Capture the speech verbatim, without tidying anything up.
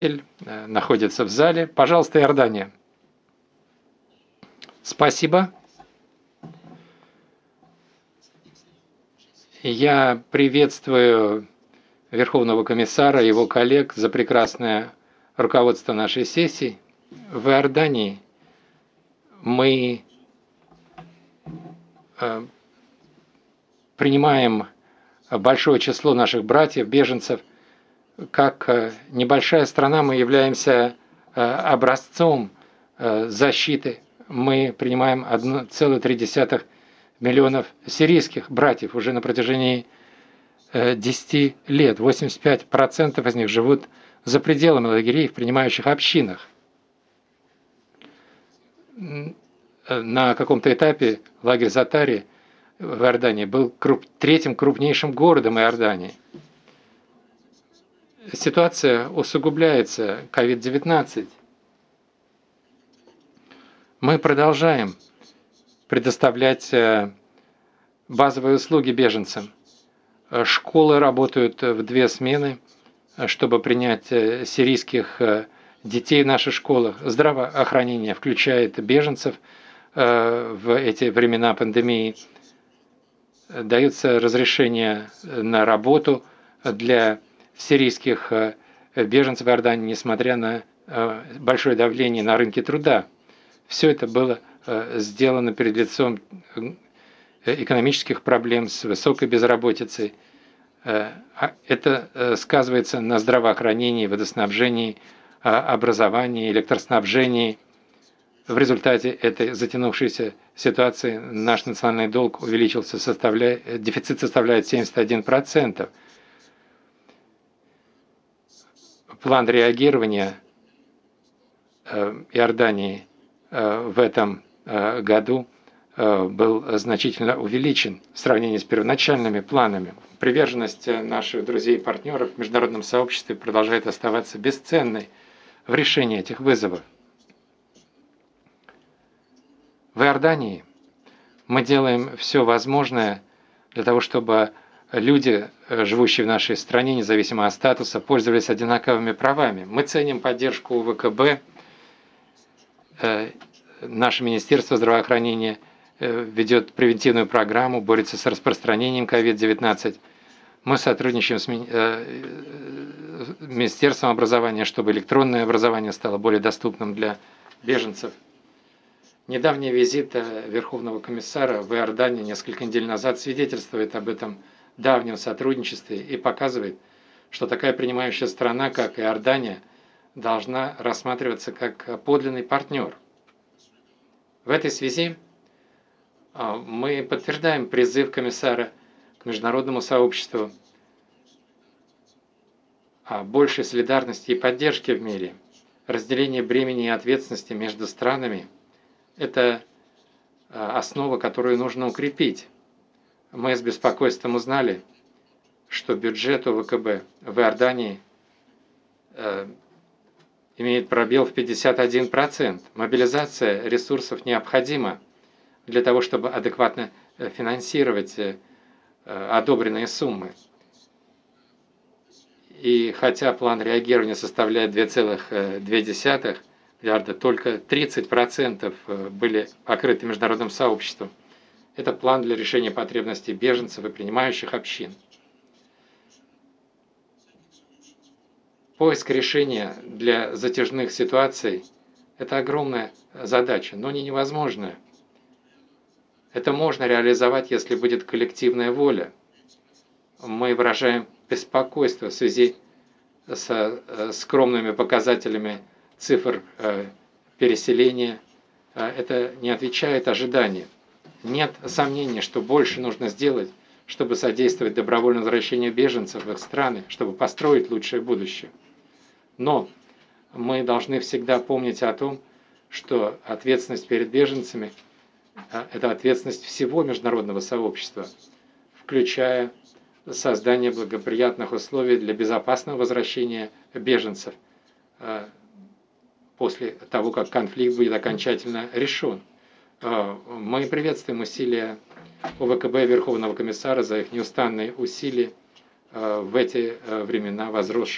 находится в зале. Пожалуйста, Иордания. Спасибо. Я приветствую Верховного комиссара и его коллег за прекрасное руководство нашей сессии. В Иордании мы принимаем большое число наших братьев, беженцев. Как небольшая страна мы являемся образцом защиты. Мы принимаем одна целая три десятых миллионов сирийских братьев уже на протяжении десяти лет. восемьдесят пять процентов из них живут за пределами лагерей в принимающих общинах. На каком-то этапе лагерь Затари в Иордании был круп, третьим крупнейшим городом Иордании. Ситуация усугубляется ковид девятнадцать. Мы продолжаем предоставлять базовые услуги беженцам. Школы работают в две смены, чтобы принять сирийских детей в наших школах. Здравоохранение включает беженцев в эти времена пандемии. Даются разрешения на работу для сирийских беженцев в Иордании, несмотря на большое давление на рынке труда. Все это было сделано перед лицом экономических проблем с высокой безработицей. Это сказывается на здравоохранении, водоснабжении, образовании, электроснабжении. В результате этой затянувшейся ситуации наш национальный долг увеличился, составляя, дефицит составляет семьдесят один процент. План реагирования Иордании в этом году был значительно увеличен в сравнении с первоначальными планами. Приверженность наших друзей и партнеров в международном сообществе продолжает оставаться бесценной в решении этих вызовов. В Иордании мы делаем все возможное для того, чтобы люди, живущие в нашей стране, независимо от статуса, пользовались одинаковыми правами. Мы ценим поддержку ВКБ. Наше Министерство здравоохранения ведет превентивную программу, борется с распространением ковид девятнадцать. Мы сотрудничаем с Министерством образования, чтобы электронное образование стало более доступным для беженцев. Недавний визит Верховного комиссара в Иорданию несколько недель назад свидетельствует об этом давнем сотрудничестве и показывает, что такая принимающая страна, как Иордания, должна рассматриваться как подлинный партнер. В этой связи мы подтверждаем призыв комиссара к международному сообществу о большей солидарности и поддержке в мире. Разделение бремени и ответственности между странами – это основа, которую нужно укрепить. Мы с беспокойством узнали, что бюджет ОВКБ в Иордании имеет пробел в пятьдесят один процент. Мобилизация ресурсов необходима для того, чтобы адекватно финансировать одобренные суммы. И хотя план реагирования составляет две целых две десятых миллиарда, только тридцать процентов были покрыты международным сообществом. Это план для решения потребностей беженцев и принимающих общин. Поиск решения для затяжных ситуаций – это огромная задача, но не невозможная. Это можно реализовать, если будет коллективная воля. Мы выражаем беспокойство в связи со скромными показателями цифр переселения. Это не отвечает ожиданиям. Нет сомнений, что больше нужно сделать, чтобы содействовать добровольному возвращению беженцев в их страны, чтобы построить лучшее будущее. Но мы должны всегда помнить о том, что ответственность перед беженцами – это ответственность всего международного сообщества, включая создание благоприятных условий для безопасного возвращения беженцев после того, как конфликт будет окончательно решен. Мы приветствуем усилия ОВКБ и Верховного комиссара за их неустанные усилия в эти времена возросших